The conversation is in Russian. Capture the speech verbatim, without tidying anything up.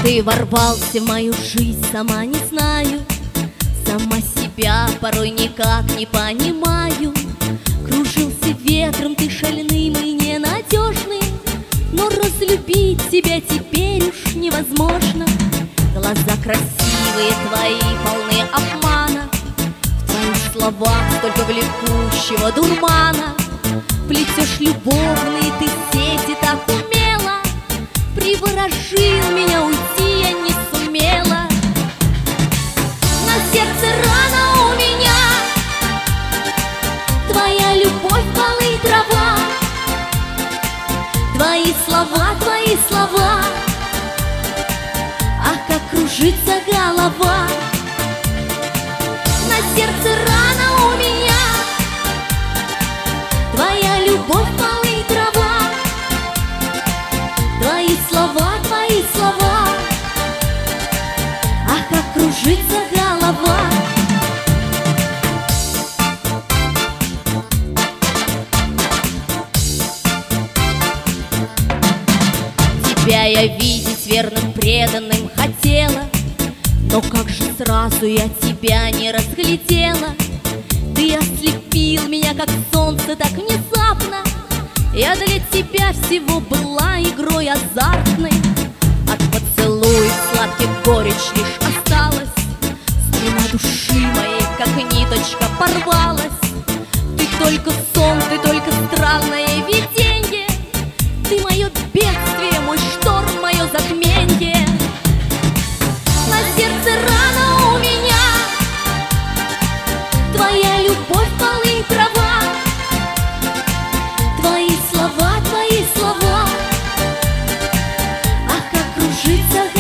Ты ворвался в мою жизнь, сама не знаю, сама себя порой никак не понимаю. Кружился ветром ты шальным и ненадежным, но разлюбить тебя теперь уж невозможно. Глаза красивые твои, полны обмана, в твоих словах столько влекущего дурмана. Плетешь любовные ты сети так умело, приворожил меня, уйти я не сумела. На сердце рана у меня, твоя любовь, полы, трава, твои слова, твои слова, ах, как кружится голова. На сердце рана у меня, твоя любовь, полы, трава, твои слова, твои слова, ах, как кружится голова. Тебя я видеть верным, преданным хотела, но как же сразу я тебя не разглядела. Ты ослепил меня, как солнце, так внезапно. Я для тебя всего была игрой азартной. От поцелуев сладких горечь лишь осталась, струна души моей, как ниточка, порвалась. Ты только сон, ты только странное виденье, ты мое бедствие, мой шторм, мое затменье. На сердце рана у меня, твоя любовь, полы, трава, твои слова, твои слова, ах, как кружится